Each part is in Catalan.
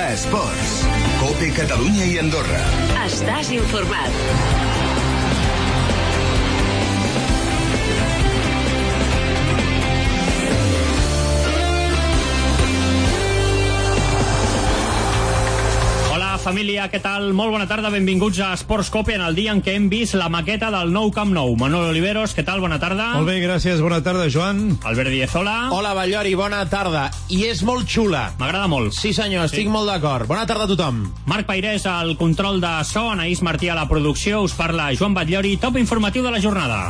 a Esports. COPE Catalunya i Andorra. Estàs informat. Família, què tal? Molt bona tarda, benvinguts a Esports Cope en el dia en què hem vist la maqueta del nou Camp Nou. Manuel Oliveros, què tal? Bona tarda. Molt bé, gràcies, bona tarda, Joan. Albert Díez, hola. Hola, Ballori, bona tarda. I és molt xula. M'agrada molt. Sí, senyor, estic molt d'acord. Bona tarda a tothom. Marc Pairés al control de so, Anaïs Martí a la producció, us parla Joan Batllori, top informatiu de la jornada.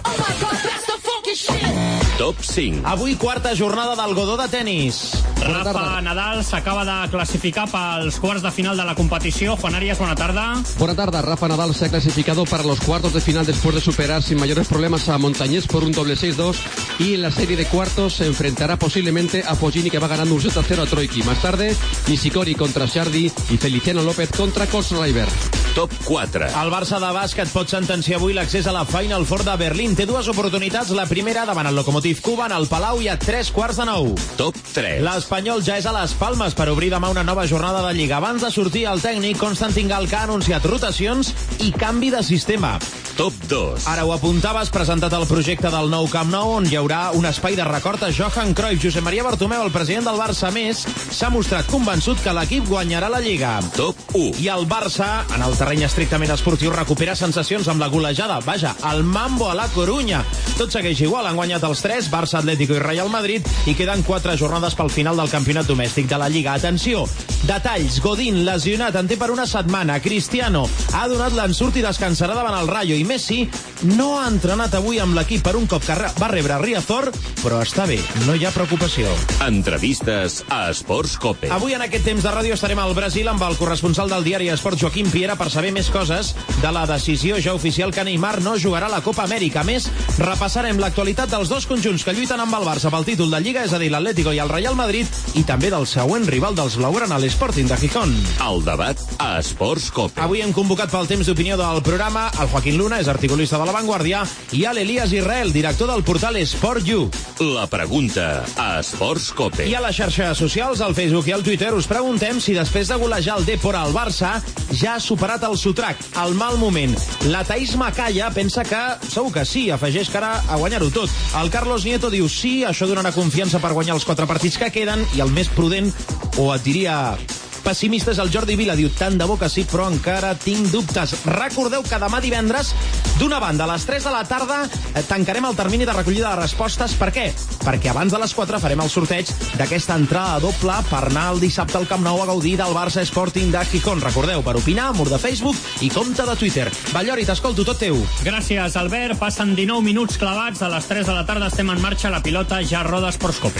Top 5. Avui quarta jornada del Godó de tenis. Rafa Nadal s'acaba de clasificar pels quarts de final de la competició. Juan Arias, buena tarde. Buena tarde. Rafa Nadal se ha clasificado para los cuartos de final después de superar sin mayores problemas a Montañés por un doble 6-2 y en la serie de cuartos se enfrentará posiblemente a Foggini, que va ganando un 7-0 a Troiki. Más tarde, Nishikori contra Shardy y Feliciano López contra Kohlschreiber. Top 4. El Barça de bàsquet pot sentenciar avui l'accés a la Final Four de Berlín. Té dues oportunitats, la primera davant el Lokomotiv Kuban al Palau i a 3:15. Top 3. L'Espanyol ja és a les Palmes per obrir demà una nova jornada de Lliga. Abans de sortir el tècnic Constantin Gal, que ha anunciat rotacions i canvi de sistema. Top 2. Ara ho apuntaves, presentat el projecte del nou Camp Nou, on hi haurà un espai de record a Johan Cruyff. Josep Maria Bartomeu, el president del Barça, més, s'ha mostrat convençut que l'equip guanyarà la Lliga. Top 1. I el Barça, en el terreny estrictament esportiu, recupera sensacions amb la golejada. Vaja, el Mambo a la Corunya. Tot segueix igual, han guanyat els 3, Barça, Atlético i Real Madrid, i queden 4 jornades pel final del campionat domèstic de la Lliga. Atenció, detalls, Godín lesionat, en té per una setmana. Cristiano ha donat l'ensurt i descansarà davant el Rayo, i Messi no ha entrenat avui amb l'equip per un cop que va rebre Riazor, però està bé, no hi ha preocupació. Entrevistes a Esports Cope. Avui en aquest temps de ràdio estarem al Brasil amb el corresponsal del diari Esports, Joaquim Piera, per saber més coses de la decisió ja oficial que Neymar no jugarà a la Copa Amèrica. A més, repassarem l'actualitat dels dos conjunts que lluiten amb el Barça pel títol de Lliga, és a dir, l'Atlético i el Real Madrid, i també del següent rival dels blaugrana, l'Sporting de Gijón. El debat a Esports Cope. Avui hem convocat pel temps d'opinió del programa el Joaquín Luna, és articulista de La Vanguardia, i a l'Elias Israel, director del portal Sport.U. La pregunta a Esports Cope. I a les xarxes socials, al Facebook i al Twitter, us preguntem si després de golejar el Depor al Barça ja ha superat el sotrac, el mal moment. La Taís Macaya pensa que segur que sí, afegeix que ara a guanyar-ho tot. El Carlos Nieto diu sí, això donarà confiança per guanyar els 4 partits que queden, i el més prudent, o et diria pessimista, és el Jordi Vila, diu tant de bo que sí, però encara tinc dubtes. Recordeu que demà divendres, d'una banda, a les 3 de la tarda, tancarem el termini de recollida de respostes. Per què? Perquè abans de les 4 farem el sorteig d'aquesta entrada doble per anar el dissabte al Camp Nou a gaudir del Barça Sporting de Gijón. Recordeu, per opinar, mur de Facebook i compte de Twitter. Ballori, t'escolto, tot teu. Gràcies, Albert. Passen 19 minuts clavats. A les 3 de la tarda estem en marxa. La pilota ja roda Esports Cope.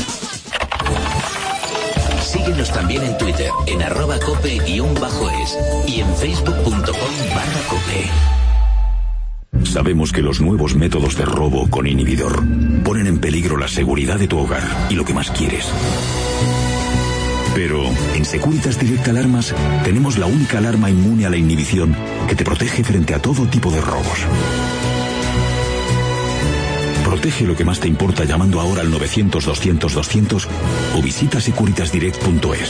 Síguenos también en Twitter, en @cope_es y en facebook.com/cope. Sabemos que los nuevos métodos de robo con inhibidor ponen en peligro la seguridad de tu hogar y lo que más quieres. Pero en Securitas Direct Alarmas tenemos la única alarma inmune a la inhibición que te protege frente a todo tipo de robos. Protege lo que más te importa llamando ahora al 900-200-200 o visita securitasdirect.es.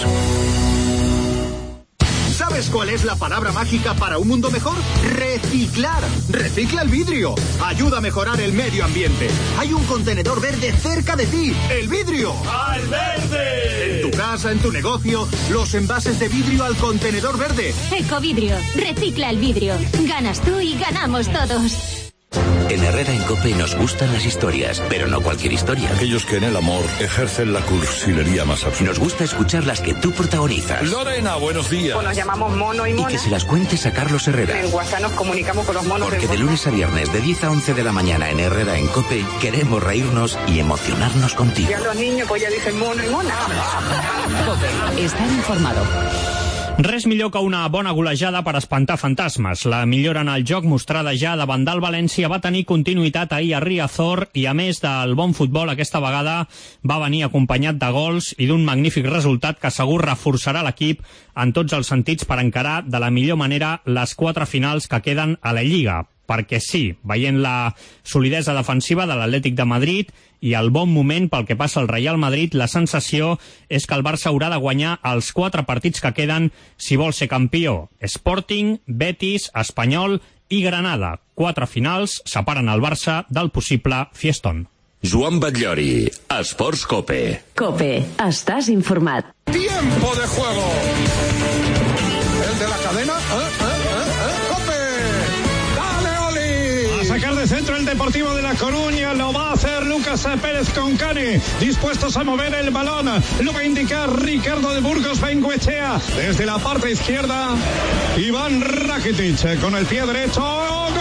¿Sabes cuál es la palabra mágica para un mundo mejor? Reciclar. Recicla el vidrio. Ayuda a mejorar el medio ambiente. Hay un contenedor verde cerca de ti. ¡El vidrio! ¡Al verde! En tu casa, en tu negocio, los envases de vidrio al contenedor verde. Ecovidrio. Recicla el vidrio. Ganas tú y ganamos todos. En Herrera en COPE nos gustan las historias, pero no cualquier historia. Aquellos que en el amor ejercen la cursilería más absurda. Nos gusta escuchar las que tú protagonizas. Lorena, buenos días. Pues nos llamamos Mono y Mona. Y que se las cuentes a Carlos Herrera. En WhatsApp nos comunicamos con los monos. Porque de lunes a viernes, de 10 a 11 de la mañana en Herrera en COPE, queremos reírnos y emocionarnos contigo. Y a los niños pues ya dicen Mono y Mona. COPE. Estar informado. Res millor que una bona golejada per espantar fantasmes. La millora en el joc mostrada ja davant del València va tenir continuïtat ahir a Riazor i, a més del bon futbol, aquesta vegada va venir acompanyat de gols i d'un magnífic resultat que segur reforçarà l'equip en tots els sentits per encarar de la millor manera les 4 finals que queden a la Lliga. perquè sí, veient la solidesa defensiva de l'Atlètic de Madrid i el bon moment pel que passa al Real Madrid, la sensació és que el Barça haurà de guanyar els 4 partits que queden si vol ser campió. Sporting, Betis, Espanyol i Granada. 4 finals separen el Barça del possible fiestón. Joan Batllori, Esports Cope. Cope, estàs informat. Tiempo de juego. El de la cadena. ¡Cope! ¡Dale, Oli! A sacar de centro el Deportivo de La Coruña. Lo va a hacer Lucas Pérez con Cani. Dispuestos a mover el balón. Lo va a indicar Ricardo de Burgos Bengoechea. Desde la parte izquierda, Iván Rakitic con el pie derecho. ¡Gol!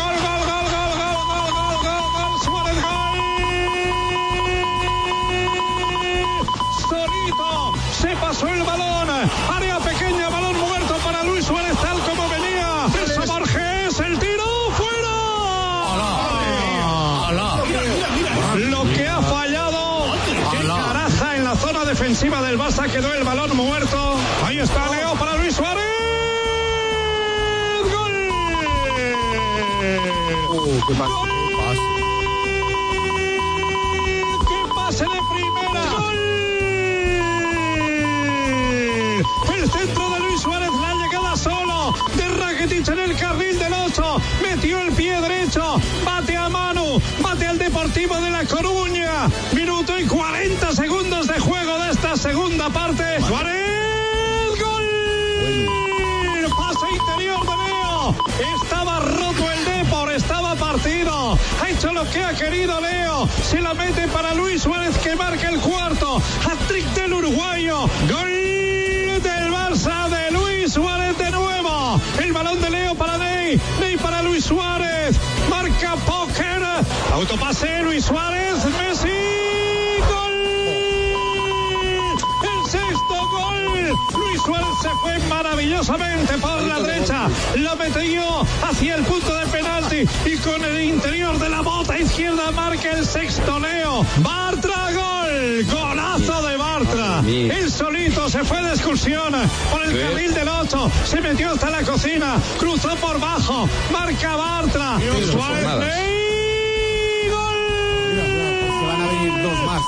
Se pasó el balón, área pequeña, balón muerto para Luis Suárez, tal como venía. Eso Borges, el tiro, fuera. Lo que ha fallado, qué caraza en la zona defensiva del Barça, quedó el balón muerto. Ahí está Leo para Luis Suárez. ¡Gol! ¡Qué pase! ¡Qué pase de primera! ¡Gol! El centro de Luis Suárez, la llegada solo de Rakitic en el carril del 8, metió el pie derecho, bate a Manu, bate al Deportivo de La Coruña, minuto y 40 segundos de juego de esta segunda parte. Suárez, gol, pase interior de Leo, estaba roto el Depor, estaba partido, ha hecho lo que ha querido Leo, se la mete para Luis Suárez que marca el cuarto, hat-trick del uruguayo, gol del Barça de Luis Suárez de nuevo. El balón de Leo para Ney. Ney para Luis Suárez. Marca póker. Autopase Luis Suárez. Messi. Gol. El sexto gol. Luis Suárez se fue maravillosamente por la derecha. Lo metió hacia el punto de penalti. Y con el interior de la bota izquierda marca el sexto Leo. Bartra, gol. Golazo de Bartra. Él solito se fue de excursión por el carril del 8. Se metió hasta la cocina. Cruzó por bajo. Marca Bartra. Suárez. ¡Gol! Se van a venir 2 más.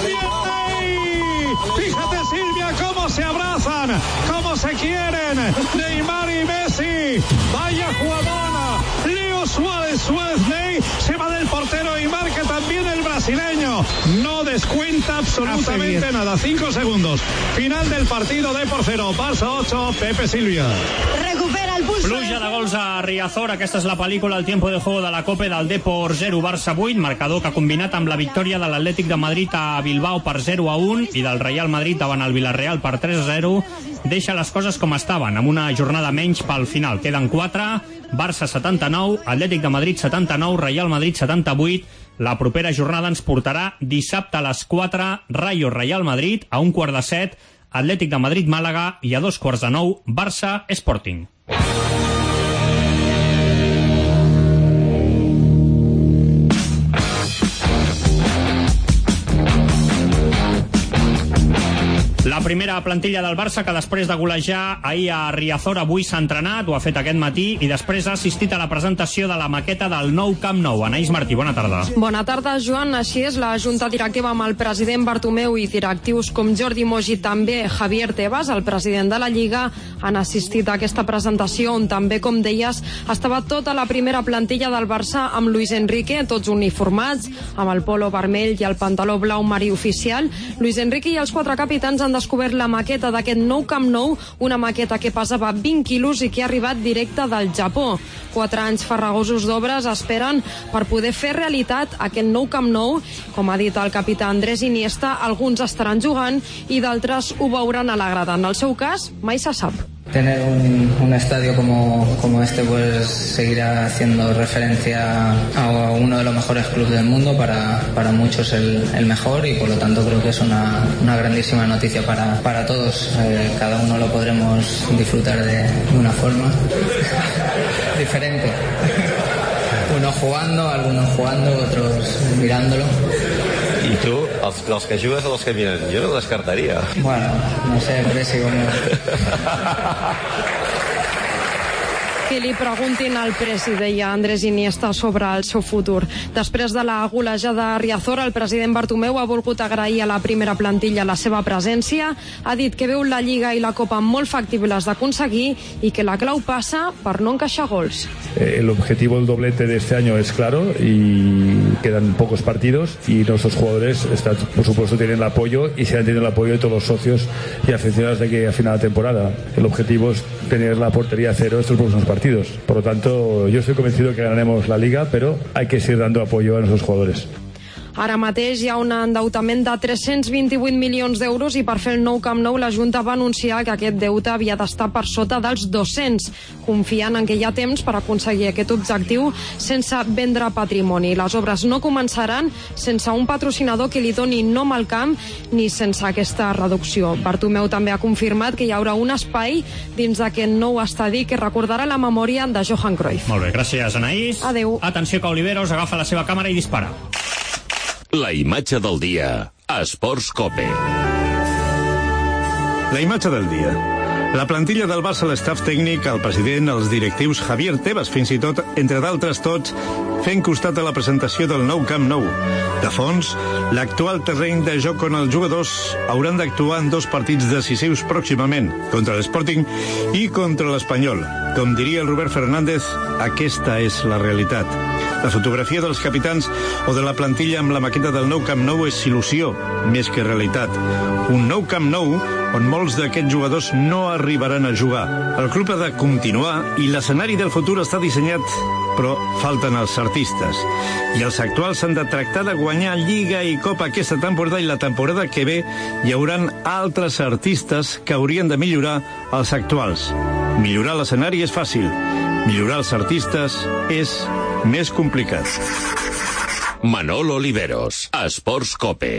Fíjate, Silvia, cómo se abrazan, cómo se quieren. Neymar y Messi. Vaya jugadona. Leo Suárez, Ney, se va del portero y marca también el brasileño. No descuenta absolutamente nada. 5 segundos. Final del partido, Depor 0, Barça 8, Pepe Silvia. Recupera el pulso. Pluja de gols a Riazor. Aquesta és la pel·lícula El tiempo de juego de la Copa del Depor 0, Barça 8, marcador que ha combinat amb la victòria de l'Atlètic de Madrid a Bilbao per 0-1 i del Real Madrid davant el Villarreal per 3-0. Deixa les coses com estaven, amb una jornada menys pel final. Queden 4, Barça 79, Atlètic de Madrid 79, Real Madrid 78. La propera jornada ens portarà dissabte a les 4, Rayo Real Madrid, a 1:15, Atlètic de Madrid Màlaga i a 2:45, Barça Sporting. La primera plantilla del Barça, que després de golejar ahir a Riazor, avui s'ha entrenat, ho ha fet aquest matí, i després ha assistit a la presentació de la maqueta del nou Camp Nou. Anaïs Martí, bona tarda. Bona tarda, Joan. Així és, la Junta Directiva amb el president Bartomeu i directius com Jordi Mogi, també Javier Tebas, el president de la Lliga, han assistit a aquesta presentació on també, com deies, estava tota la primera plantilla del Barça amb Luis Enrique, tots uniformats, amb el polo vermell i el pantaló blau marí oficial. Luis Enrique i els 4 capitans han descobert la maqueta d'aquest nou Camp Nou, una maqueta que pesava 20 quilos i que ha arribat directe del Japó. 4 anys farragosos d'obres esperen per poder fer realitat aquest nou Camp Nou. Com ha dit el capità Andrés Iniesta, alguns estaran jugant i d'altres ho veuran a la grada. En el seu cas, mai se sap. Tener un estadio como este pues seguirá haciendo referencia a uno de los mejores clubes del mundo, para muchos el mejor, y por lo tanto creo que es una grandísima noticia para todos. Cada uno lo podremos disfrutar de una forma diferente. Unos jugando, algunos jugando, otros mirándolo. I tu, dels que jugues o dels que miren? Jo no ho descartaria. Bueno, no sé, Presi, bueno. que li preguntin al president Andrés Iniesta sobre el seu futur. Després de la golejada a Riazor, el president Bartomeu ha volgut agrair a la primera plantilla la seva presència. Ha dit que veu la Lliga i la Copa molt factibles d'aconseguir y que la clau passa per no encaixar gols. El objetivo del doblete de este año es claro y quedan pocos partidos y nuestros jugadores por supuesto tienen el apoyo y se han tenido el apoyo de todos los socios y aficionados de que a final de temporada. El objetivo es tener la portería cero estos próximos partidos. Por lo tanto, yo estoy convencido que ganaremos la Liga, pero hay que seguir dando apoyo a nuestros jugadores. Ara mateix hi ha un endeutament de 328 milions d'euros i per fer el nou Camp Nou la Junta va anunciar que aquest deute havia d'estar per sota dels 200, confiant en que hi ha temps per aconseguir aquest objectiu sense vendre patrimoni. Les obres no començaran sense un patrocinador que li doni nom al camp ni sense aquesta reducció. Bartomeu també ha confirmat que hi haurà un espai dins d'aquest nou estadi que recordarà la memòria de Johan Cruyff. Molt bé, gràcies, Anaïs. Adéu. Atenció que Oliveros agafa la seva càmera i dispara. La imatge del dia a Esports Cope. La imatge del dia. La plantilla del Barça, l'estaf tècnic, el president, els directius, Javier Tebas, fins i tot, entre d'altres tots, fent costat a la presentació del nou Camp Nou. De fons, l'actual terreny de joc on els jugadors hauran d'actuar en 2 partits decisius pròximament, contra l'Sporting i contra l'Espanyol. Com diria el Robert Fernández, aquesta és la realitat. La fotografia dels capitans o de la plantilla amb la maqueta del nou Camp Nou és il·lusió, més que realitat. Un nou Camp Nou on molts d'aquests jugadors no arribaran a jugar. El club ha de continuar i l'escenari del futur està dissenyat, però falten els artistes. I els actuals han de tractar de guanyar Lliga i Copa aquesta temporada i la temporada que ve hi hauran altres artistes que haurien de millorar els actuals. Millorar l'escenari és fàcil. Millorar els artistes és més complicat. Manol Oliveros, Esports Cope.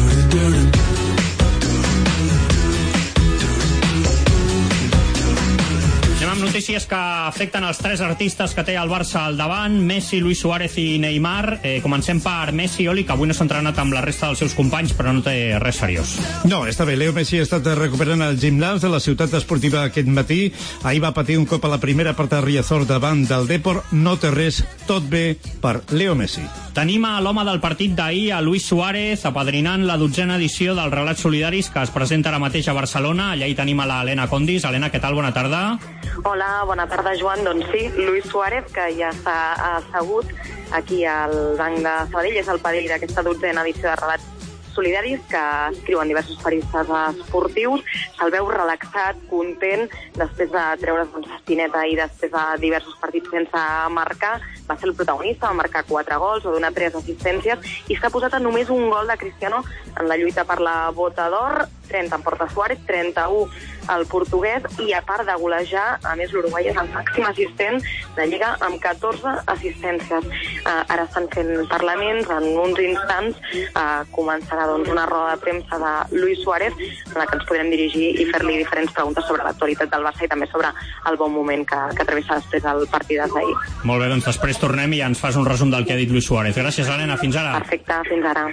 Notícies que afecten els 3 artistes que té el Barça al davant, Messi, Luis Suárez i Neymar. Comencem per Messi, Oli, que avui no s'ha entrenat amb la resta dels seus companys, però no té res seriós. No, està bé. Leo Messi ha estat recuperant el gimnàs de la ciutat esportiva aquest matí. Ahir va patir un cop a la primera part de Riazor davant del Depor. No té res, tot bé per Leo Messi. Tenim a l'home del partit d'ahir, a Luis Suárez, apadrinant la 12a edició dels Relats Solidaris que es presenta ara mateix a Barcelona. Allà hi tenim a l'Helena Condis. Helena, què tal? Bona tarda. Hola, bona tarda, Joan. Doncs sí, Luis Suárez, que ja s'ha assegut aquí al banc de Sabadell, és el padrí d'aquesta 12a edició de Relats Solidaris que escriuen diversos periodistes esportius. Se'l veu relaxat, content, després de treure's un cestinet i després de diversos partits sense marcar. Va ser el protagonista, va marcar 4 gols, va donar 3 assistències i s'ha posat a només un gol de Cristiano en la lluita per la bota d'or. 30 en porta Suárez, 31 el portuguès, i a part de golejar, a més l'Uruguai és el màxim assistent de Lliga amb 14 assistències. Ara estan fent parlaments, en uns instants començarà una roda de premsa de Luis Suárez en la que ens podrem dirigir i fer-li diferents preguntes sobre l'actualitat del Barça i també sobre el bon moment que travessa després del partit d'ahir. Molt bé, doncs després tornem i ens fas un resum del que ha dit Luis Suárez. Gràcies, Helena. Fins ara. Perfecte, fins ara.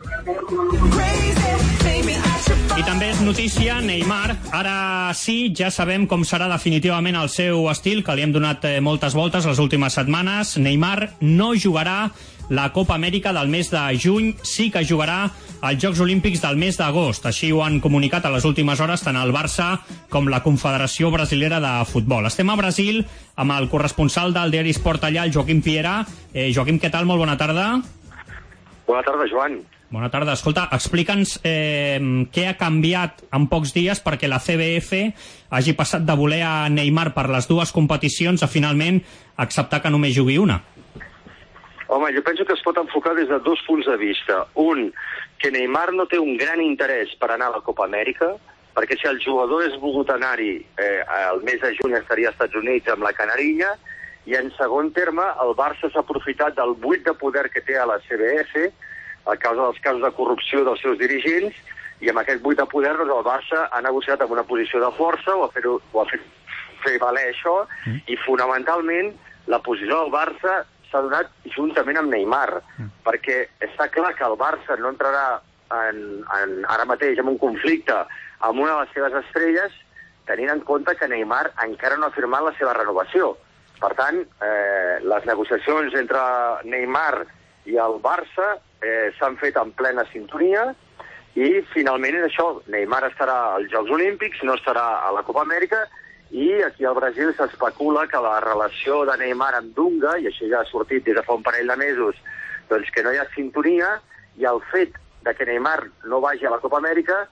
I també és notícia Neymar. Ara sí, ja sabem com serà definitivament el seu estil, que li hem donat moltes voltes les últimes setmanes. Neymar no jugarà la Copa Amèrica del mes de juny, sí que jugarà als Jocs Olímpics del mes d'agost. Així ho han comunicat a les últimes hores tant el Barça com la Confederació Brasilera de Futbol. Estem a Brasil amb el corresponsal del diari Sport allà, el Joaquim Piera. Joaquim, què tal? Molt bona tarda. Bona tarda, Joan. Bona tarda. Escolta, explica'ns què ha canviat en pocs dies perquè la CBF hagi passat de voler a Neymar per les 2 competicions a finalment acceptar que només jugui una. Home, jo penso que es pot enfocar des de 2 punts de vista. Un, que Neymar no té un gran interès per anar a la Copa Amèrica, perquè si el jugador és volgut anar-hi el mes de juny estaria als Estats Units amb la Canarilla, i en segon terme el Barça s'ha aprofitat del buit de poder que té a la CBF a causa dels casos de corrupció dels seus dirigents, i amb aquest buit de poder el Barça ha negociat amb una posició de força o ha fet fer valer això, i fonamentalment la posició del Barça s'ha donat juntament amb Neymar, perquè està clar que el Barça no entrarà ara mateix en un conflicte amb una de les seves estrelles, tenint en compte que Neymar encara no ha firmat la seva renovació. Per tant, les negociacions entre Neymar i el Barça s'han fet en plena sintonia i finalment és això, Neymar estarà als Jocs Olímpics, no estarà a la Copa Amèrica, i aquí al Brasil s'especula que la relació de Neymar amb Dunga, i això ja ha sortit des de fa un parell de mesos, doncs que no hi ha sintonia, i el fet de que Neymar no vagi a la Copa Amèrica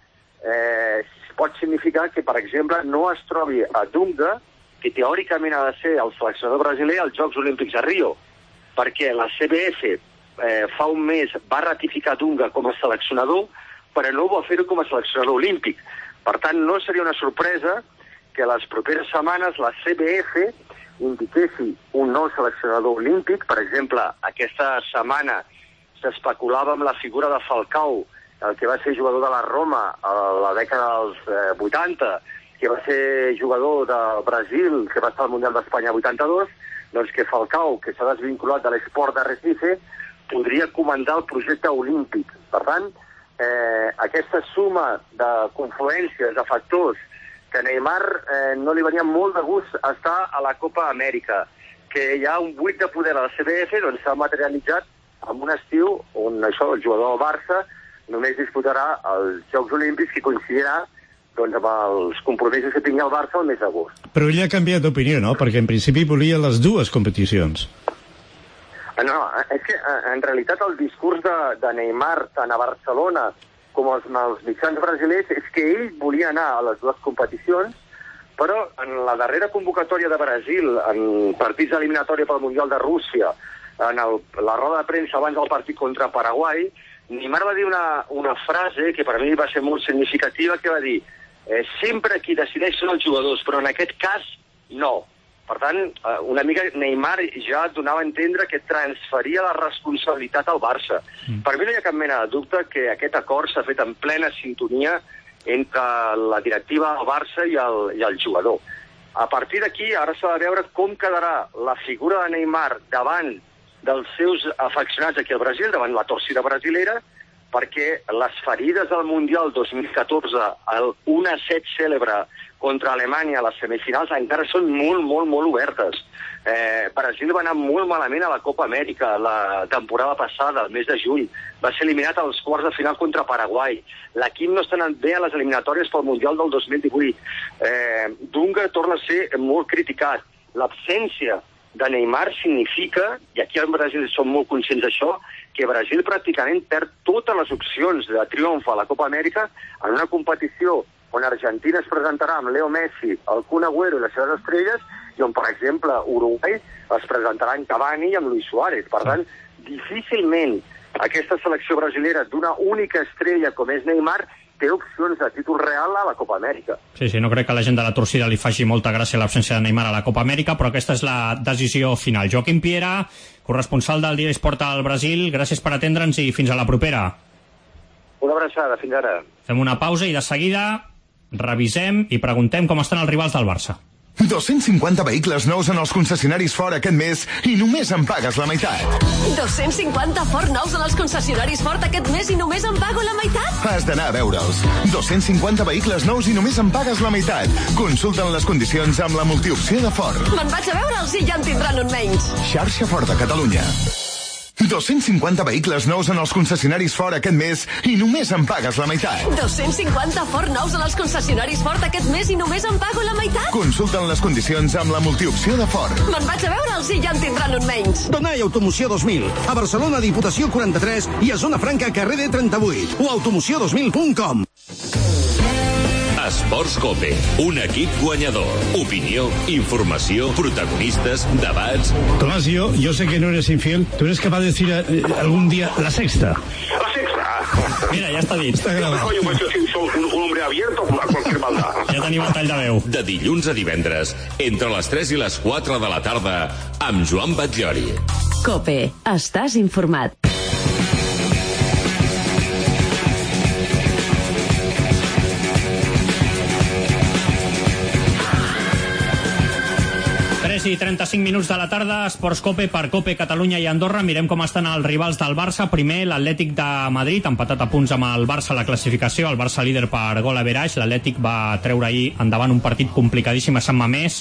pot significar que, per exemple, no es trobi a Dunga, que teòricament ha de ser el seleccionador brasiler als Jocs Olímpics a Rio, perquè la CBF fa un mes va ratificar Dunga com a seleccionador, però no va fer-ho com a seleccionador olímpic. Per tant, no seria una sorpresa que les properes setmanes la CBF indiquessi un nou seleccionador olímpic. Per exemple, aquesta setmana s'especulava amb la figura de Falcao, el que va ser jugador de la Roma a la dècada dels 80, que va ser jugador del Brasil, que va estar al Mundial d'Espanya 82, doncs que Falcao, que s'ha desvinculat de l'esport de Recife, podria comandar el projecte olímpic. Per tant, aquesta suma de confluències, de factors, que a Neymar no li venia molt de gust estar a la Copa Amèrica, que hi ha un buit de poder a la CBF, doncs s'ha materialitzat en un estiu on això, el jugador del Barça només disputarà els Jocs Olímpics, que coincidirà doncs, amb els compromisos que tingui el Barça el mes d'agost. Però ell ha canviat d'opinió, no? Perquè en principi volia les dues competicions. No, és que en realitat el discurs de Neymar tant a Barcelona com als mitjans brasilers és que ell volia anar a les dues competicions, però en la darrera convocatòria de Brasil, en partits d'eliminatòria pel Mundial de Rússia, en la roda de premsa abans del partit contra Paraguai, Neymar va dir una frase que per mi va ser molt significativa, que va dir sempre qui decideix són els jugadors, però en aquest cas no. Per tant, una mica Neymar ja donava a entendre que transferia la responsabilitat al Barça. Per mi no hi ha cap mena de dubte que aquest acord s'ha fet en plena sintonia entre la directiva del Barça i el jugador. A partir d'aquí, ara s'ha de veure com quedarà la figura de Neymar davant dels seus afeccionats aquí al Brasil, davant la torcida brasilera, perquè les ferides del Mundial 2014, el 1-7 cèlebre contra Alemanya a les semifinals, encara són molt, molt, molt obertes. Brasil va anar molt malament a la Copa Amèrica la temporada passada, el mes de juny. Va ser eliminat als quarts de final contra Paraguai. L'equip no està anant bé a les eliminatòries pel Mundial del 2018. Dunga torna a ser molt criticat. L'absència de Neymar significa, i aquí al Brasil som molt conscients d'això, que Brasil pràcticament perd totes les opcions de triomf a la Copa Amèrica en una competició on Argentina es presentarà amb Leo Messi, el Kun Agüero i les seves estrelles, i on, per exemple, Uruguai es presentarà en Cavani i amb Luis Suárez. Per tant, difícilment aquesta selecció brasilera d'una única estrella com és Neymar té opcions de títol real a la Copa Amèrica. Sí, no crec que a la gent de la torcida li faci molta gràcia l'absència de Neymar a la Copa Amèrica, però aquesta és la decisió final. Joaquim Piera, corresponsal del Diari Sport al Brasil, gràcies per atendre'ns i fins a la propera. Una abraçada, fins ara. Fem una pausa i de seguida revisem i preguntem com estan els rivals del Barça. 250 vehicles nous en els concessionaris Ford aquest mes i només en pagues la meitat. 250 Ford nous en els concessionaris Ford aquest mes i només en pago la meitat? Has d'anar a veure'ls. 250 vehicles nous i només en pagues la meitat. Consulten les condicions amb la multiopció de Ford. Me'n vaig a veure'ls i ja en tindran un menys. Xarxa Ford de Catalunya. 250 vehicles nous en els concessionaris Ford aquest mes i només en pagues la meitat. 250 Ford nous en els concessionaris Ford aquest mes i només en pago la meitat? Consulten les condicions amb la multiopció de Ford. Me'n vaig a veure'ls i ja en tindran un menys. Donai Automoció 2000. A Barcelona, Diputació 43 i a Zona Franca, carrer D38. O automoció2000.com. Esports Cope, un equip guanyador. Opinió, informació, protagonistas, debats. Tomás, yo sé que no eres infiel. ¿Tú eres capaz de decir algún día la sexta? La sexta. Mira, ja està dit. Està gravat. Coño, pues yo soy un hombre abierto a cualquier maldad. Ja tenim el tall de veu. De dilluns a divendres, entre les 3 i les 4 de la tarda, amb Joan Batllori. Cope, estàs informat. I 35 minuts de la tarda, Esports Cope per Cope Catalunya i Andorra. Mirem com estan els rivals del Barça. Primer, l'Atlètic de Madrid, empatat a punts amb el Barça a la classificació. El Barça líder per gol average. L'Atlètic va treure ahir endavant un partit complicadíssim a Sant Mamés.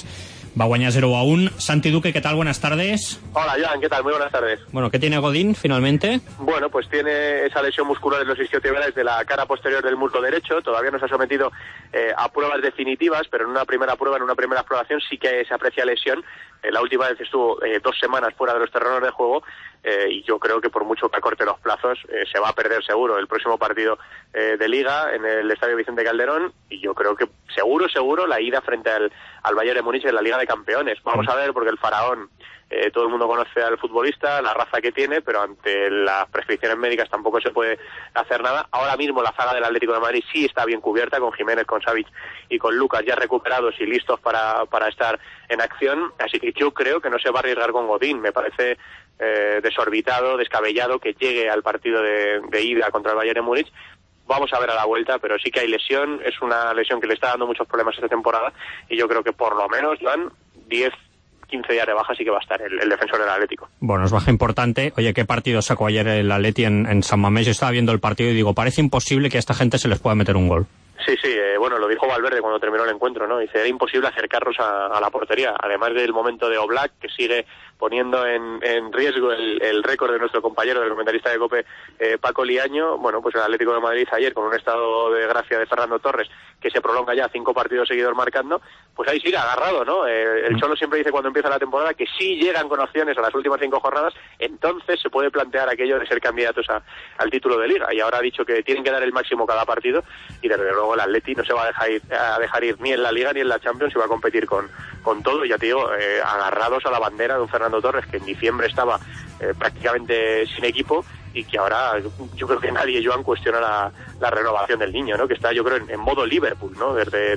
va guanyar 0-1. Santi Duque, ¿qué tal? Buenas tardes. Hola, Joan, ¿qué tal? Muy buenas tardes. Bueno, ¿qué tiene Godín finalmente? Bueno, pues tiene esa lesión muscular en los isquiotibiales de la cara posterior del muslo derecho. Todavía no se ha sometido a pruebas definitivas, pero en una primera prueba, en una primera exploración, sí que se aprecia lesión. La última vez estuvo 2 semanas fuera de los terrenos de juego. Y yo creo que por mucho que acorte los plazos se va a perder seguro el próximo partido de Liga en el Estadio Vicente Calderón, y yo creo que seguro la ida frente al Bayern de Múnich en la Liga de Campeones. Vamos a ver, porque el Faraón, todo el mundo conoce al futbolista, la raza que tiene, pero ante las prescripciones médicas tampoco se puede hacer nada. Ahora mismo la zaga del Atlético de Madrid sí está bien cubierta, con Jiménez, con Savic y con Lucas ya recuperados y listos para estar en acción, así que yo creo que no se va a arriesgar con Godín. Me parece desorbitado, descabellado que llegue al partido de ida contra el Bayern de Múnich. Vamos a ver a la vuelta, pero sí que hay lesión, es una lesión que le está dando muchos problemas esta temporada, y yo creo que por lo menos dan 10-15 días de baja sí que va a estar el defensor del Atlético. Bueno, es baja importante. Oye, ¿qué partido sacó ayer el Atleti en San Mamés? Yo estaba viendo el partido y digo, parece imposible que a esta gente se les pueda meter un gol. Sí, bueno, lo dijo Valverde cuando terminó el encuentro, ¿no? Dice, era imposible acercarnos a la portería, además del momento de Oblak, que sigue poniendo en riesgo el récord de nuestro compañero, del comentarista de COPE, Paco Liaño. Bueno, pues el Atlético de Madrid ayer, con un estado de gracia de Fernando Torres, que se prolonga ya 5 partidos seguidos marcando, pues ahí sigue agarrado, ¿no? El Cholo siempre dice cuando empieza la temporada que si llegan con opciones a las últimas 5 jornadas, entonces se puede plantear aquello de ser candidatos al título de Liga, y ahora ha dicho que tienen que dar el máximo cada partido, y desde luego el Atleti no se va a dejar ir ni en la Liga ni en la Champions, y va a competir con todo, y ya te digo, agarrados a la bandera de un Fernando Torres que en diciembre estaba prácticamente sin equipo, y que ahora yo creo que nadie, Joan, cuestiona la renovación del niño, ¿no? Que está, yo creo, en modo Liverpool, ¿no? Desde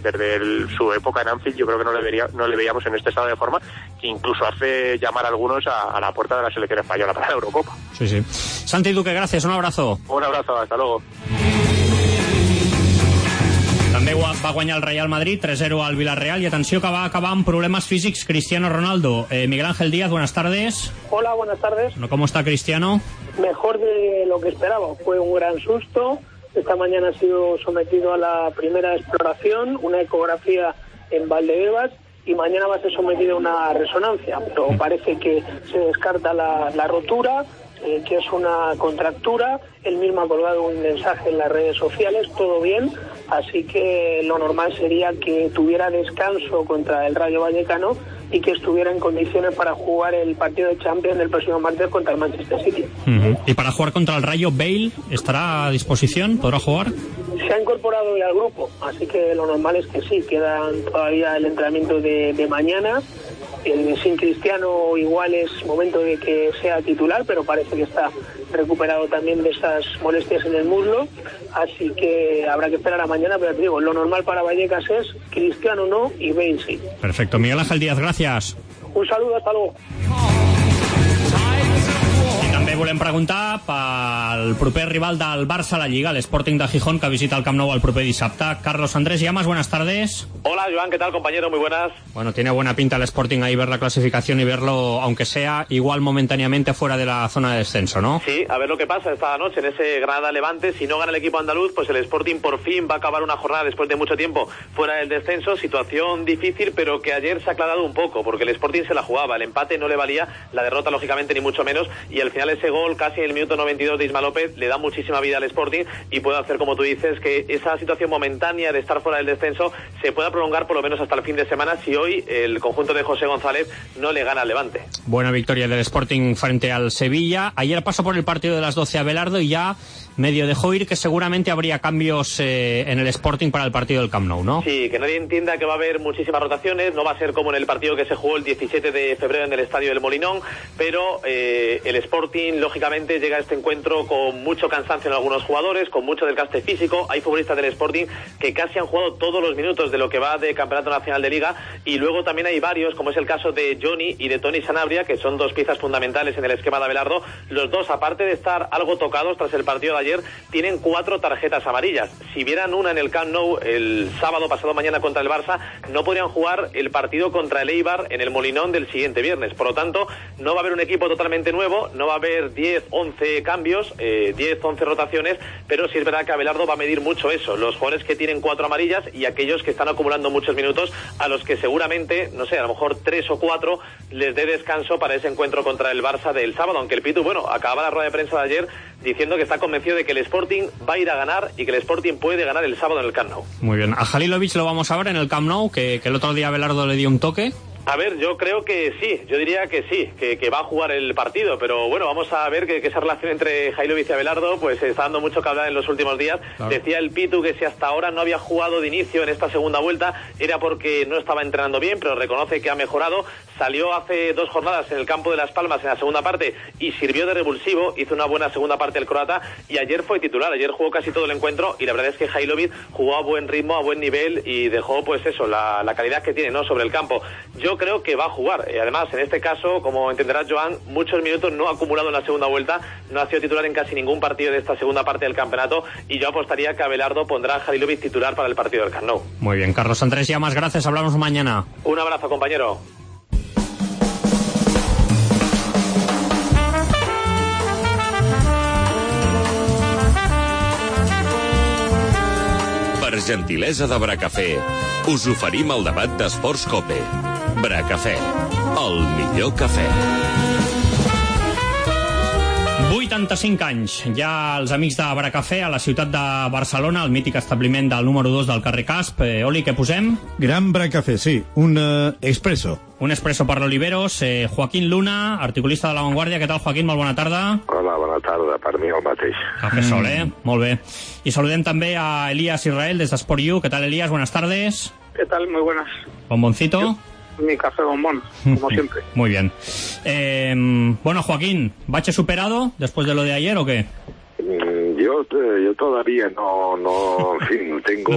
su época en Anfield, yo creo que no le veíamos en este estado de forma, que incluso hace llamar a algunos a la puerta de la selección española para la Eurocopa. Sí. Santi Duque, gracias, un abrazo. Un abrazo, hasta luego. També va guanyar el Real Madrid 3-0 al Villarreal, y atenció que va acabar amb problemes físics Cristiano Ronaldo. Miguel Ángel Díaz, buenas tardes. Hola, buenas tardes. ¿Cómo está Cristiano? Mejor de lo que esperaba. Fue un gran susto. Esta mañana ha sido sometido a la primera exploración, una ecografía en Valdebebas, y mañana va a ser sometido a una resonancia. Pero parece que se descarta la rotura, que es una contractura. Él mismo ha colgado un mensaje en las redes sociales, todo bien, así que lo normal sería que tuviera descanso contra el Rayo Vallecano y que estuviera en condiciones para jugar el partido de Champions del próximo martes contra el Manchester City. ¿Y para jugar contra el Rayo, Bale estará a disposición? ¿Podrá jugar? Se ha incorporado ya al grupo, así que lo normal es que sí, quedan todavía el entrenamiento de mañana. Sin Cristiano igual es momento de que sea titular, pero parece que está recuperado también de esas molestias en el muslo, así que habrá que esperar a mañana, pero te digo, lo normal para Vallecas es Cristiano no y Bale sí. Perfecto, Miguel Ángel Díaz, gracias. Un saludo, hasta luego. També volem preguntar pel proper rival del Barça a la Lliga, l'Sporting de Gijón, que visita el Camp Nou el proper dissabte. Carlos Andrés Llamas, buenas tardes. Hola, Joan, ¿qué tal, compañero? Muy buenas. Bueno, tiene buena pinta el Sporting ahí ver la clasificación y verlo, aunque sea igual momentáneamente, fuera de la zona de descenso, ¿no? Sí, a ver lo que pasa esta noche en ese Granada-Levante. Si no gana el equipo andaluz, pues el Sporting por fin va a acabar una jornada después de mucho tiempo fuera del descenso. Situación difícil, pero que ayer se ha aclarado un poco, porque el Sporting se la jugaba. El empate no le valía, la derrota lógicamente ni mucho menos, y al final ese gol casi en el minuto 92 de Isma López le da muchísima vida al Sporting y puede hacer, como tú dices, que esa situación momentánea de estar fuera del descenso se pueda prolongar por lo menos hasta el fin de semana, si hoy el conjunto de José González no le gana al Levante. Buena victoria del Sporting frente al Sevilla. Ayer pasó por el partido de las 12 Abelardo y ya medio dejó ir que seguramente habría cambios en el Sporting para el partido del Camp Nou, ¿no? Sí, que nadie entienda que va a haber muchísimas rotaciones, no va a ser como en el partido que se jugó el 17 de febrero en el Estadio del Molinón, pero el Sporting lógicamente llega a este encuentro con mucho cansancio en algunos jugadores, con mucho desgaste físico. Hay futbolistas del Sporting que casi han jugado todos los minutos de lo que va de Campeonato Nacional de Liga, y luego también hay varios, como es el caso de Johnny y de Tony Sanabria, que son dos piezas fundamentales en el esquema de Abelardo. Los dos, aparte de estar algo tocados tras el partido de ayer, tienen 4 tarjetas amarillas. Si vieran una en el Camp Nou el sábado pasado mañana contra el Barça, no podrían jugar el partido contra el Eibar en el Molinón del siguiente viernes. Por lo tanto, no va a haber un equipo totalmente nuevo, no va a haber 10, 11 cambios, 10, 11 rotaciones, pero sí es verdad que Abelardo va a medir mucho eso, los jugadores que tienen 4 amarillas y aquellos que están acumulando muchos minutos, a los que seguramente, no sé, a lo mejor 3 o 4 les dé descanso para ese encuentro contra el Barça del sábado, aunque el Pitu, bueno, acababa la rueda de prensa de ayer diciendo que está convencido de que el Sporting va a ir a ganar y que el Sporting puede ganar el sábado en el Camp Nou. Muy bien, a Halilovic lo vamos a ver en el Camp Nou, que el otro día Abelardo le dio un toque. A ver, yo creo que sí, yo diría que sí, que va a jugar el partido, pero bueno, vamos a ver que esa relación entre Halilovic y Abelardo pues está dando mucho que hablar en los últimos días. Claro. Decía el Pitu que si hasta ahora no había jugado de inicio en esta segunda vuelta era porque no estaba entrenando bien, pero reconoce que ha mejorado. Salió hace 2 jornadas en el campo de Las Palmas en la segunda parte y sirvió de revulsivo, hizo una buena segunda parte el croata y ayer fue titular, ayer jugó casi todo el encuentro y la verdad es que Halilovic jugó a buen ritmo, a buen nivel y dejó pues eso, la calidad que tiene, ¿no?, sobre el campo. Yo creo que va a jugar. Además, en este caso, como entenderás, Joan, muchos minutos no ha acumulado en la segunda vuelta, no ha sido titular en casi ningún partido de esta segunda parte del campeonato y yo apostaría que Abelardo pondrá a Halilovic titular para el partido del Camp Nou. Muy bien, Carlos Andrés Llamas, gracias, hablamos mañana. Un abrazo, compañero. Per gentilesa de Bracafé, us oferim el debat d'Esports Cope. Bracafé, el millor cafè. 85 anys. Ja els amics de Bracafé a la ciutat de Barcelona, el mític establiment del número 2 del carrer Casp. Oli, què posem? Gran Bracafé, sí. Un expresso. Un expresso per l'Oliveros. Joaquín Luna, articulista de La Vanguardia. Què tal, Joaquín? Molt bona tarda. Hola, bona tarda. Per mi el mateix. Cafè sol, Molt bé. I saludem també a Elías Israel des d'Sport U. Què tal, Elías? Buenas tardes. ¿Qué tal? Muy buenas. ¿Bomboncito? Mi café bombón, como siempre. Muy bien. Bueno, Joaquín, ¿bache superado después de lo de ayer o qué? Yo todavía no, en fin, tengo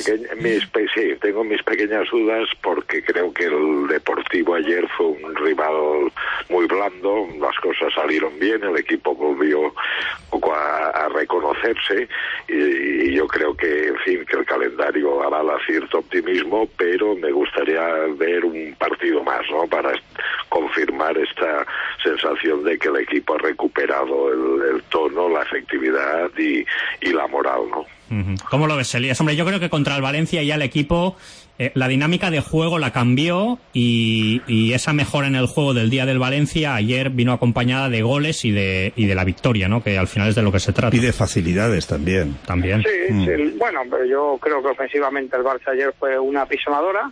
tengo mis pequeñas dudas porque creo que el Deportivo ayer fue un rival muy blando, las cosas salieron bien, el equipo volvió un poco a reconocerse y yo creo que, en fin, que el calendario avala cierto optimismo, pero me gustaría ver un partido más, ¿no?, para confirmar esta sensación de que el equipo ha recuperado el tono, la efectividad y la moral, ¿no? ¿Cómo lo ves, Elías? Hombre, yo creo que contra el Valencia ya el equipo, la dinámica de juego la cambió y esa mejora en el juego del día del Valencia ayer vino acompañada de goles y de la victoria, ¿no?, que al final es de lo que se trata. Y de facilidades también. Sí, bueno, pero yo creo que ofensivamente el Barça ayer fue una apisonadora.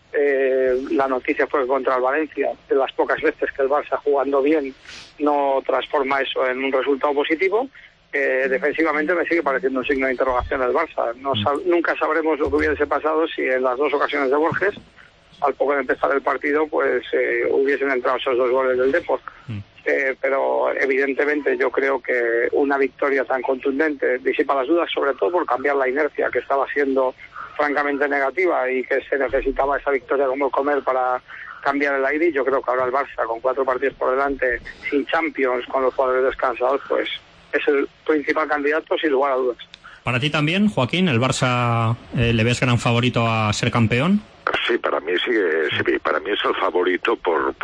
La noticia fue que contra el Valencia, de las pocas veces que el Barça jugando bien no transforma eso en un resultado positivo. Defensivamente me sigue pareciendo un signo de interrogación el Barça. Nunca sabremos lo que hubiese pasado si en las 2 ocasiones de Borges, al poco de empezar el partido, pues hubiesen entrado esos 2 goles del Depor. Pero evidentemente yo creo que una victoria tan contundente disipa las dudas, sobre todo por cambiar la inercia que estaba siendo francamente negativa y que se necesitaba esa victoria como el comer para cambiar el aire. Y yo creo que ahora el Barça, con 4 partidos por delante, sin Champions, con los jugadores descansados, pues es el principal candidato sin lugar a dudas. ¿Para ti también, Joaquín, el Barça le ves gran favorito a ser campeón? Sí, para mí para mí es el favorito por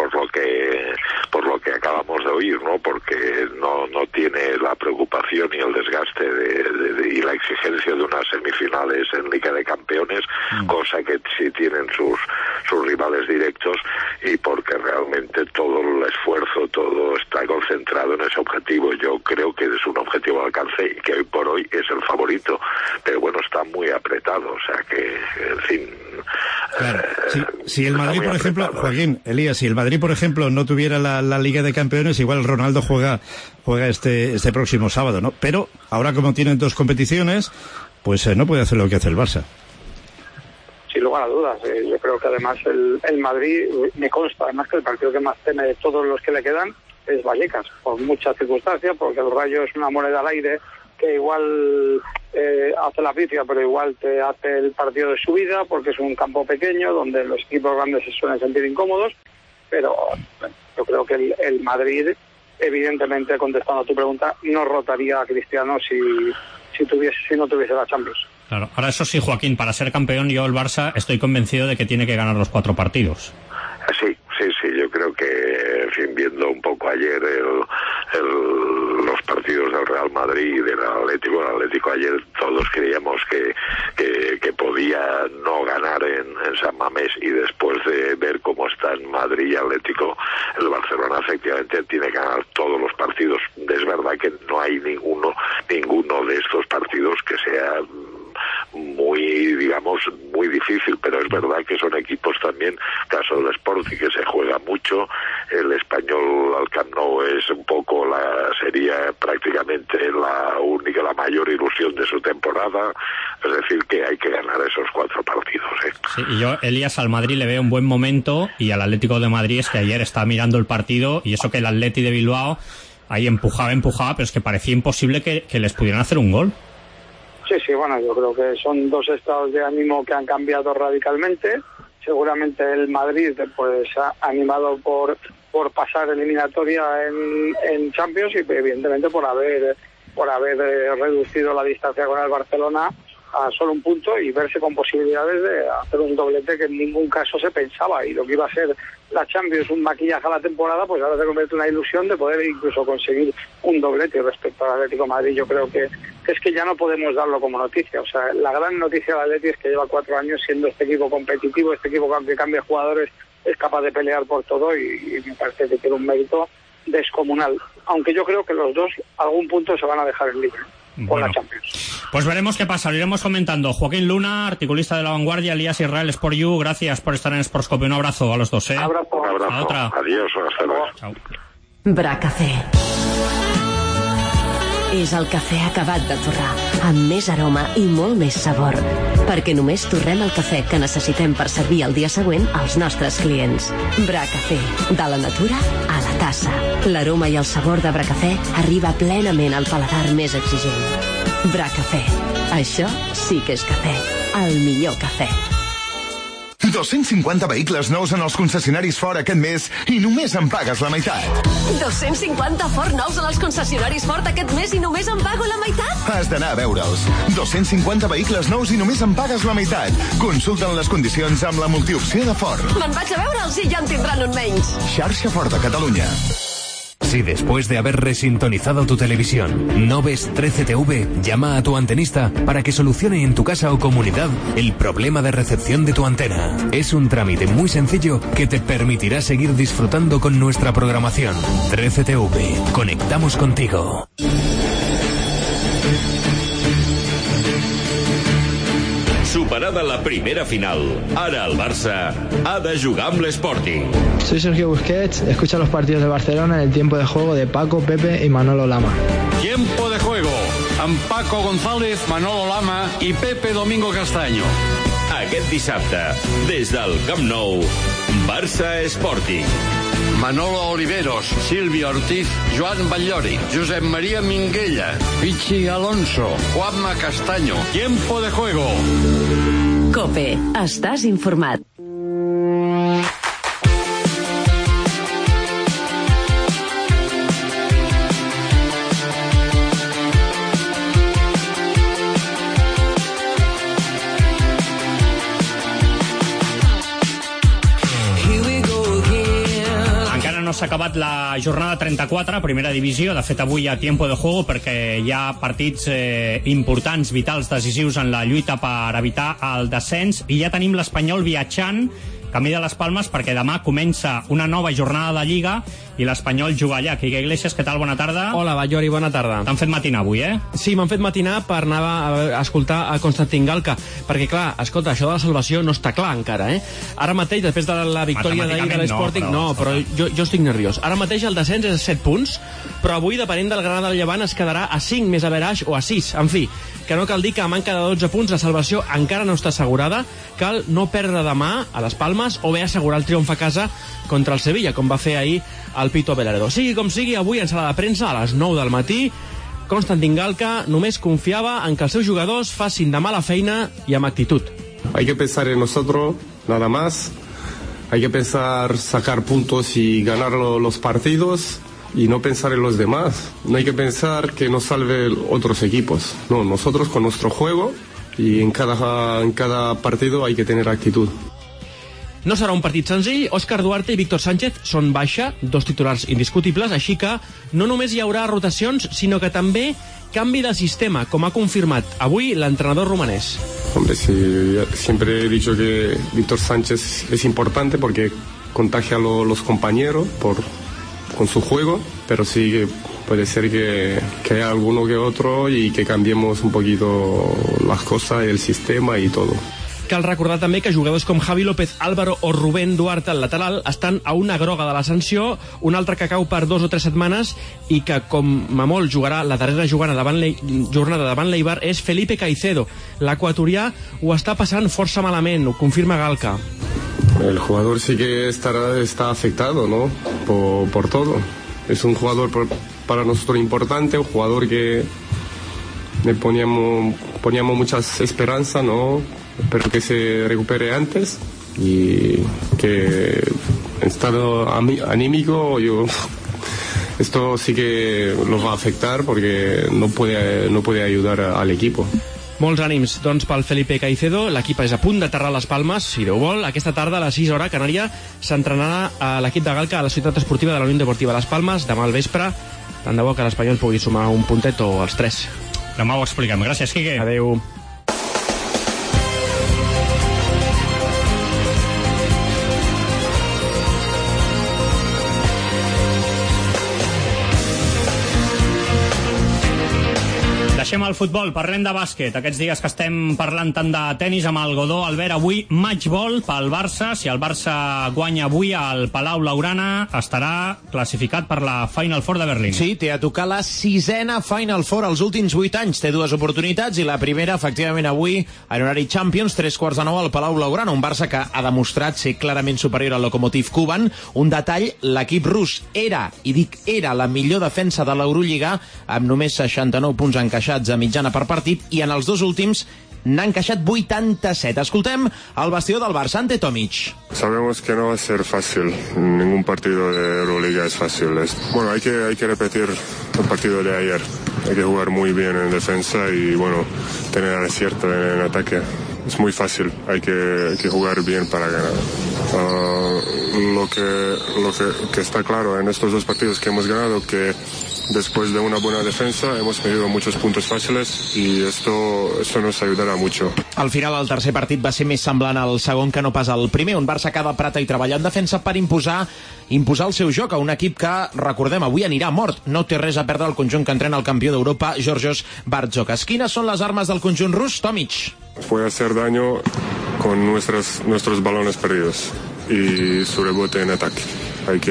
lo que acabamos de oír, ¿no? Porque no tiene la preocupación y el desgaste y la exigencia de unas semifinales en Liga de Campeones, cosa que sí tienen sus rivales directos, y porque realmente todo el esfuerzo, todo está concentrado en ese objetivo. Yo creo que es un objetivo al alcance y que hoy por hoy es el favorito, pero bueno, está muy apretado, o sea que, en fin. Claro. Si el Madrid, por ejemplo, Joaquín, Elías, si el Madrid, por ejemplo, no tuviera la Liga de Campeones, igual Ronaldo juega este próximo sábado, ¿no? Pero ahora, como tienen 2 competiciones, pues no puede hacer lo que hace el Barça. Sin lugar a dudas. Yo creo que además el Madrid, me consta además que el partido que más teme de todos los que le quedan es Vallecas, por muchas circunstancias, porque el Rayo es una moneda al aire que igual hace la pifia, pero igual te hace el partido de su vida, porque es un campo pequeño donde los equipos grandes se suelen sentir incómodos. Pero bueno, yo creo que el Madrid evidentemente, contestando a tu pregunta, no rotaría a Cristiano si no tuviese la Champions. Claro. Ahora, eso sí, Joaquín, para ser campeón, yo el Barça estoy convencido de que tiene que ganar los 4 partidos. Sí, yo creo que, en fin, viendo un poco ayer los partidos del Real Madrid y del Atlético, el Atlético ayer todos creíamos que podía no ganar en San Mamés, y después de ver cómo está en Madrid y Atlético, el Barcelona efectivamente tiene que ganar todos los partidos. Es verdad que no hay ninguno de estos partidos que sea muy difícil, pero es verdad que son equipos también, caso del Sporting, que se juega mucho. El Español al Camp Nou es un poco sería prácticamente la mayor ilusión de su temporada, es decir, que hay que ganar esos 4 partidos. Sí, y yo, Elías, al Madrid le veo un buen momento, y al Atlético de Madrid es que ayer estaba mirando el partido, y eso que el Atleti de Bilbao ahí empujaba, pero es que parecía imposible que les pudieran hacer un gol. Sí, bueno, yo creo que son 2 estados de ánimo que han cambiado radicalmente. Seguramente el Madrid pues ha animado por pasar eliminatoria en Champions, y evidentemente por haber reducido la distancia con el Barcelona a solo un punto y verse con posibilidades de hacer un doblete que en ningún caso se pensaba, y lo que iba a ser la Champions un maquillaje a la temporada, pues ahora se convierte en una ilusión de poder incluso conseguir un doblete. Respecto al Atlético de Madrid, yo creo que es que ya no podemos darlo como noticia. O sea, la gran noticia del Atleti es que lleva 4 años siendo este equipo competitivo, este equipo que aunque cambie jugadores es capaz de pelear por todo, y me parece que tiene un mérito descomunal, aunque yo creo que los dos a algún punto se van a dejar en libre. Bueno, la Champions. Pues veremos qué pasa, lo iremos comentando. Joaquín Luna, articulista de La Vanguardia, Elías Israel, Sport You, gracias por estar en Sportscope. Un abrazo a los dos, ¿eh? Un abrazo. A otra. Adiós, hasta luego. Chao. Bracafé. És el cafè acabat de torrar, amb més aroma i molt més sabor, perquè només torrem el cafè que necessitem per servir el dia següent als nostres clients. Bracafé, de la natura a la tassa. L'aroma i el sabor de Bracafé arriba plenament al paladar més exigent. Bracafé, això sí que és cafè, el millor cafè. 250 vehicles nous en els concessionaris Ford aquest mes i només en pagues la meitat. 250 Ford nous en els concessionaris Ford aquest mes i només en pago la meitat? Has d'anar a veure'ls. 250 vehicles nous i només en pagues la meitat. Consulta'n les condicions amb la multiopció de Ford. Me'n vaig a veure'ls i ja en tindran un menys. Xarxa Ford de Catalunya. Si después de haber resintonizado tu televisión no ves 13TV, llama a tu antenista para que solucione en tu casa o comunidad el problema de recepción de tu antena. Es un trámite muy sencillo que te permitirá seguir disfrutando con nuestra programación. 13TV, conectamos contigo. Superada la primera final, ara el Barça ha de jugar amb l'Sporting. Soy Sergio Busquets, escucha los partidos de Barcelona en el tiempo de juego de Paco, Pepe y Manolo Lama. Tiempo de juego, amb Paco González, Manolo Lama i Pepe Domingo Castaño. Aquest dissabte, des del Camp Nou, Barça Sporting. Manolo Oliveros, Silvio Ortiz, Joan Batllori, Josep María Minguella, Pichi Alonso, Juanma Castaño. Tiempo de juego. COPE. Estàs informat. No s'ha acabat la jornada 34, primera divisió. De fet, avui hi ha tiempo de juego perquè hi ha partits importants, vitals, decisius en la lluita per evitar el descens, i ja tenim l'Espanyol viatjant camí de les Palmes perquè demà comença una nova jornada de Lliga i l'Espanyol juga allà. Quique Iglesias, què tal? Bona tarda. Hola, Batllori, bona tarda. T'han fet matinar avui, eh? Sí, m'han fet matinar per anar a escoltar a Konstantin Galka, perquè, clar, escolta, això de la salvació no està clar encara, eh? Ara mateix, després de la victòria d'ahir de l'Sporting, però jo estic nerviós. Ara mateix el descens és 7 punts, però avui, depenent del Granada del Llevant, es quedarà a 5 més average o a 6. En fi, que no cal dir que a manca de 12 punts la salvació encara no està assegurada. Cal no perdre demà a les Palmes o bé assegurar el triomf a casa contra el Sevilla, com va fer ahir el Pito Belaredo. Sigui com sigui, avui en sala de premsa a les 9 del matí, Konstantin Galka només confiava en que els seus jugadors facin demà la feina i amb actitud. Hay que pensar en nosotros, nada más. Hay que pensar sacar puntos y ganar los partidos. y no pensar en los demás. No hay que pensar que nos salve otros equipos. No, nosotros con nuestro juego y en cada partido hay que tener actitud. No serà un partit senzill. Òscar Duarte i Víctor Sánchez són baixa, dos titulars indiscutibles, així que no només hi haurà rotacions, sinó que també canvi de sistema, com ha confirmat avui l'entrenador romanès. Hombre, sí, siempre he dicho que Víctor Sánchez es importante porque contagia a los compañeros con su juego, pero sí que puede ser que haya alguno que otro y que cambiemos un poquito las cosas, el sistema y todo. Cal recordar també que jugadors com Javi López, Álvaro o Rubén Duarte al lateral estan a una groga de la sanció, un altre que cau per 2 o 3 setmanes i que com a molt jugarà la darrera jornada davant l'Eibar és Felipe Caicedo. L'equatorià ho està passant força malament, ho confirma Galca. El jugador sí que está afectado, ¿no? Por todo. Es un jugador para nosotros importante, un jugador que le poníamos muchas esperanzas, ¿no? Espero que se recupere antes y que en estado anímico esto sí que lo va a afectar porque no puede ayudar al equipo. Molts ànims, doncs, pel Felipe Caicedo. L'equip és a punt d'aterrar a les Palmes, si Déu vol. Aquesta tarda, a les 6 hores, Canària, s'entrenarà a l'equip de Galca a la ciutat esportiva de la Unió Deportiva Les Palmes, demà al vespre. Tant de bo que l'Espanyol pugui sumar un puntet o els 3. Demà ho expliquem. Gràcies, Quique. Adéu. Deixem el futbol, parlem de bàsquet. Aquests dies que estem parlant tant de tenis amb el Godó, Albert, avui matchball pel Barça. Si el Barça guanya avui al Palau Blaugrana, estarà classificat per la Final Four de Berlín. Sí, té a tocar la 6ena Final Four als últims 8 anys. Té 2 oportunitats i la primera, efectivament, avui, en horari Champions, 3:15 al Palau Blaugrana. Un Barça que ha demostrat ser clarament superior al Lokomotiv Kuban. Un detall, l'equip rus era, i dic era, la millor defensa de l'Eurolliga, amb només 69 punts encaixats a mitjana per partit, i en els dos últims n'ha encaixat 87. Escoltem el vestidor del Barça, Ante Tomic. Sabemos que no va a ser fácil, ningún partido de Euroliga es fácil. Bueno, hay que repetir el partido de ayer, hay que jugar muy bien en defensa y bueno, tener acierto en ataque. Es muy fácil, hay que jugar bien para ganar. Lo que está claro en estos dos partidos que hemos ganado, que después de una buena defensa hemos perdido muchos puntos fáciles y esto nos ayudará mucho. Al final el tercer partit va ser més semblant al segon que no pas al primer. Un Barça que ha de prata i treballar en defensa per imposar el seu joc a un equip que, recordem, avui anirà mort. No té res a perdre el conjunt que entrena el campió d'Europa, Georgios Bartzokas. Quines són les armes del conjunt rus, Tomic? Puede hacer daño con nuestros balones perdidos y su rebote en ataque. Hay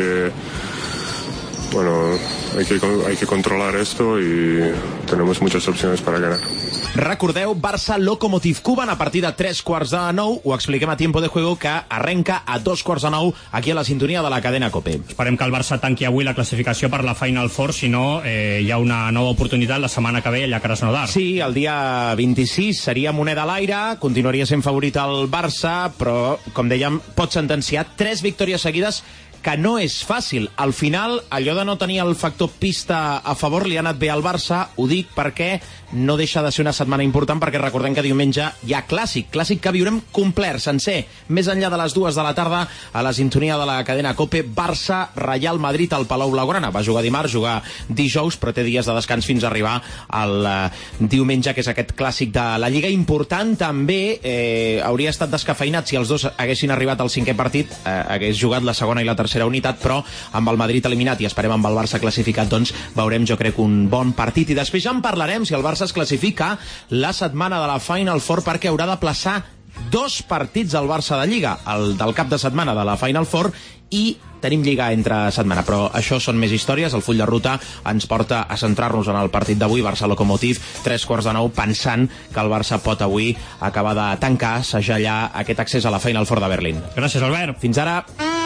que controlar esto y tenemos muchas opciones para ganar. Recordeu, Barça Lokomotiv Kuban a partir de 3:15. Ho expliquem a Tiempo de Juego, que arrenca a 2:15 aquí a la sintonia de la cadena COPE. Esperem que el Barça tanqui avui la classificació per la Final Four, si no hi ha una nova oportunitat la setmana que ve allà a Krasnodar. Sí, el dia 26 seria moneda a l'aire, continuaria sent favorit el Barça, però, com dèiem, pot sentenciar 3 victòries seguides, que no és fàcil. Al final, allò de no tenir el factor pista a favor li ha anat bé al Barça. Ho dic perquè no deixa de ser una setmana important, perquè recordem que diumenge hi ha clàssic que viurem complet, sencer, més enllà de les 2 de la tarda, a la sintonia de la cadena COPE. Barça, Real Madrid al Palau Blaugrana. Va jugar dimarts, jugar dijous, però té dies de descans fins a arribar al diumenge, que és aquest clàssic de la Lliga. Important també, hauria estat descafeinat si els dos haguessin arribat al 5è partit, hagués jugat la segona i la tercera unitat, però amb el Madrid eliminat i esperem amb el Barça classificat, doncs veurem, jo crec, un bon partit. I després ja en parlarem, si el Barça es classifica, la setmana de la Final Four, perquè haurà de plaçar 2 partits al Barça de Lliga, el del cap de setmana de la Final Four, i tenim Lliga entre setmana, però això són més històries. El full de ruta ens porta a centrar-nos en el partit d'avui, Barça Lokomotiv, 3:15, pensant que el Barça pot avui acabar de tancar, segellar aquest accés a la Final Four de Berlín. Gràcies, Albert. Fins ara.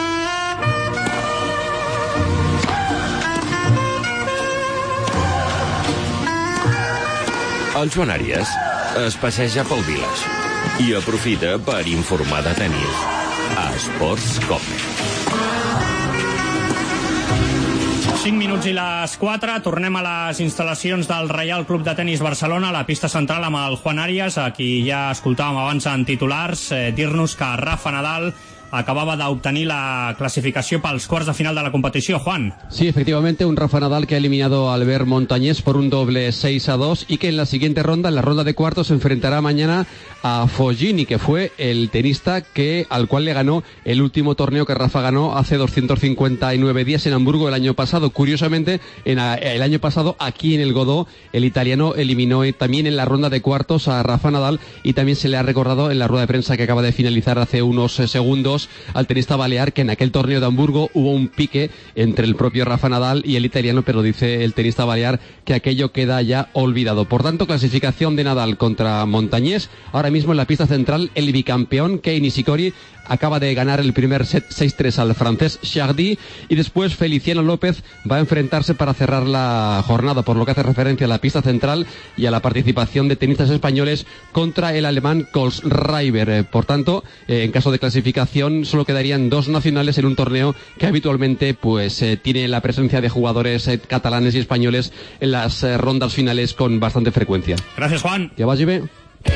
El Joan Àries es passeja pel Village i aprofita per informar de tenis a Esports COPE. 5 minuts i les 4, tornem a les instal·lacions del Reial Club de Tenis Barcelona, a la pista central amb el Juan Arias, a qui ja escoltàvem abans en titulars, dir-nos que Rafa Nadal acababa de obtenir la clasificación para los cuartos de final de la competición, Juan. Sí, efectivamente, un Rafa Nadal que ha eliminado a Albert Montañés por un doble 6-2 y que en la siguiente ronda, en la ronda de cuartos, se enfrentará mañana a Fognini, que fue el tenista al cual le ganó el último torneo que Rafa ganó hace 259 días en Hamburgo el año pasado. Curiosamente, el año pasado, aquí en el Godó, el italiano eliminó también en la ronda de cuartos a Rafa Nadal, y también se le ha recordado en la rueda de prensa que acaba de finalizar hace unos segundos al tenista balear que en aquel torneo de Hamburgo hubo un pique entre el propio Rafa Nadal y el italiano, pero dice el tenista balear que aquello queda ya olvidado. Por tanto, clasificación de Nadal contra Montañés. Ahora mismo en la pista central, el bicampeón Kei Nishikori acaba de ganar el primer set 6-3 al francés Chardy, y después Feliciano López va a enfrentarse para cerrar la jornada, por lo que hace referencia a la pista central y a la participación de tenistas españoles contra el alemán Kohlschreiber. Por tanto, en caso de clasificación solo quedarían dos nacionales en un torneo que habitualmente tiene la presencia de jugadores catalanes y españoles en las rondas finales con bastante frecuencia. Gracias, Juan. Que vagi bé.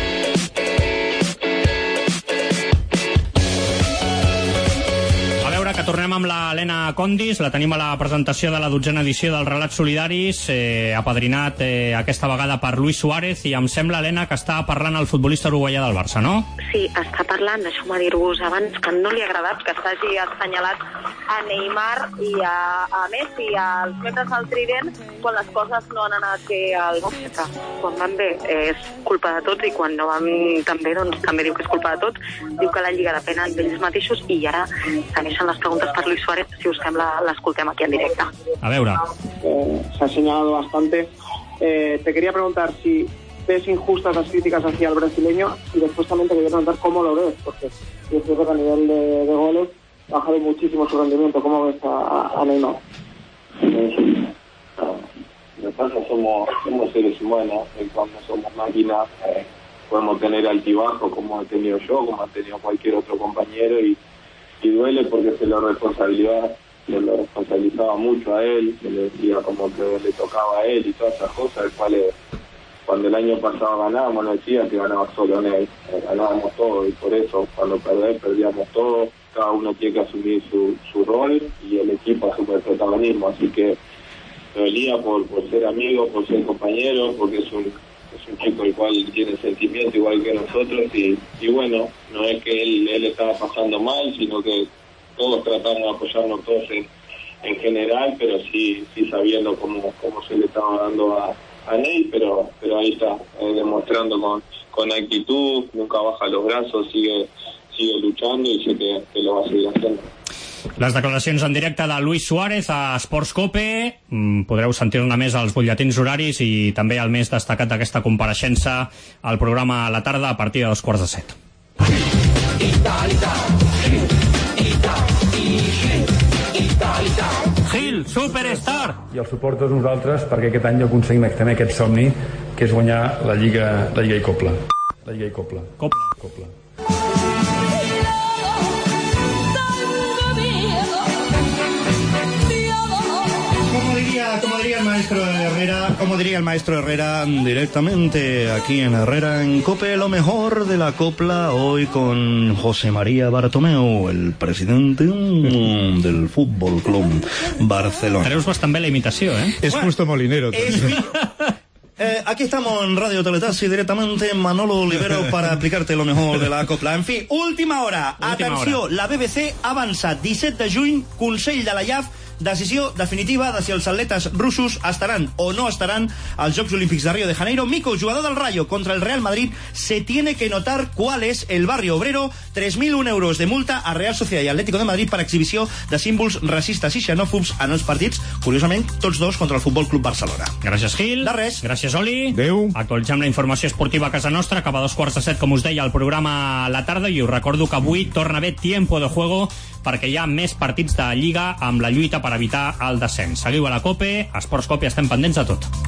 Que tornem amb l'Helena Condis, la tenim a la presentació de la 12a edició dels Relats Solidaris, apadrinat aquesta vegada per Luis Suárez, i em sembla, Helena, que està parlant el futbolista uruguaià del Barça, no? Sí, està parlant, deixeu-me dir-vos abans, que no li ha agradat que s'hagi assenyalat a Neymar i a Messi, als membres del Trident, quan les coses no han anat bé al Barça. Quan van bé és culpa de tots, i quan no van tan bé, doncs també diu que és culpa de tots, diu que la Lliga depèn d'ells mateixos, i ara segueixen les preguntas para Luis Suárez, si us sembla, l'escoltem aquí en directe. A veure. Se ha señalado bastante. Te quería preguntar si ves injustas las críticas hacia el brasileño, y después también te quería preguntar cómo lo ves, porque yo creo que a nivel de goles ha bajado muchísimo su rendimiento. ¿Cómo ves a Neymar? Lo que pasa, somos seres humanos, y cuando somos máquinas podemos tener altibajos, como he tenido yo, como ha tenido cualquier otro compañero, y duele porque se lo responsabilizaba mucho a él, se le decía como que le tocaba a él y todas esas cosas, el cual cuando el año pasado ganábamos no decía que ganaba solo en él, ganábamos todo, y por eso cuando perdíamos todo. Cada uno tiene que asumir su rol, y el equipo asume el protagonismo, así que me dolía por ser amigo, por ser compañero, porque es un chico el cual tiene sentimiento igual que nosotros, y bueno, no es que él estaba pasando mal, sino que todos tratamos de apoyarnos todos en general, pero sí sabiendo cómo se le estaba dando a Ney, pero ahí está, demostrando con actitud, nunca baja los brazos, sigue luchando, y sé que lo va a seguir haciendo. Les declaracions en directe de Luis Suárez a Esports Cope. Podreu sentir-ne més als butlletins horaris, i també el més destacat d'aquesta compareixença al programa a la tarda a partir de 7:15. Gil, Superstar! I els suporto nosaltres, perquè aquest any aconseguim també aquest somni, que és guanyar la Lliga i Copla. La Lliga i Copla. Copla. Como diría el maestro Herrera, directamente aquí en Herrera en Cope, lo mejor de la copla, hoy con José María Bartomeu, el presidente del Fútbol Club Barcelona. Fareu bastant bé la imitació, Es justo Molinero. Aquí estamos en Radio Teletasi, directamente Manolo Olivero para aplicarte lo mejor de la copla. En fi, última hora. Atenció, la BBC avança 17 de juny, Consell de la IAF, decisió definitiva de si els atletes russos estaran o no estaran als Jocs Olímpics de Río de Janeiro. Mico, jugador del Rayo contra el Real Madrid, se tiene que notar cuál es el barrio obrero. 3.001 euros de multa a Real Sociedad i Atlético de Madrid per exhibició de símbols racistes i xenòfobs en els partits, curiosament, tots dos contra el Futbol Club Barcelona. Gràcies, Gil. De res. Gràcies, Oli. Adéu. Actualitzem la informació esportiva a casa nostra, acaba a 7:15, com us deia, el programa a la tarda, i us recordo que avui torna a haver tiempo de juego, perquè hi ha més partits de Lliga amb la lluita per evitar el descens. Seguiu a la Cope, a Esports Cope, estem pendents de tot.